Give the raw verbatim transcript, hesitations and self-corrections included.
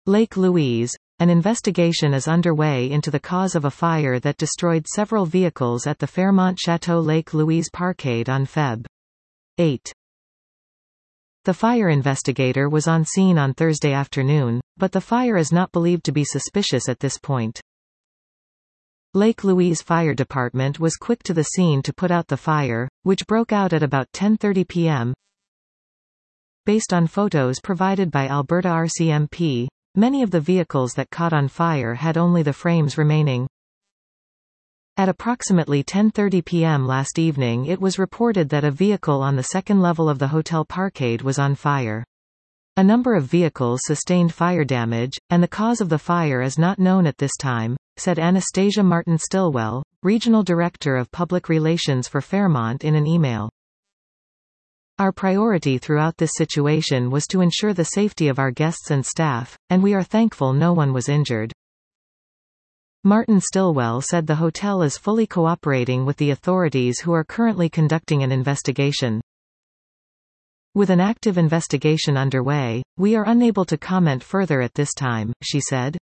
Lake Louise. An investigation is underway into the cause of a fire that destroyed several vehicles at the Fairmont Chateau Lake Louise Parkade on February eighth. The fire investigator was on scene on Thursday afternoon, but the fire is not believed to be suspicious at this point. Lake Louise Fire Department was quick to the scene to put out the fire, which broke out at about ten thirty p m Based on photos provided by Alberta R C M P, many of the vehicles that caught on fire had only the frames remaining. At approximately ten thirty p m last evening, it was reported that a vehicle on the second level of the hotel parkade was on fire. A number of vehicles sustained fire damage, and the cause of the fire is not known at this time, said Anastasia Martin-Stillwell, Regional Director of Public Relations for Fairmont in an email. Our priority throughout this situation was to ensure the safety of our guests and staff, and we are thankful no one was injured. Martin-Stillwell said the hotel is fully cooperating with the authorities who are currently conducting an investigation. With an active investigation underway, we are unable to comment further at this time, she said.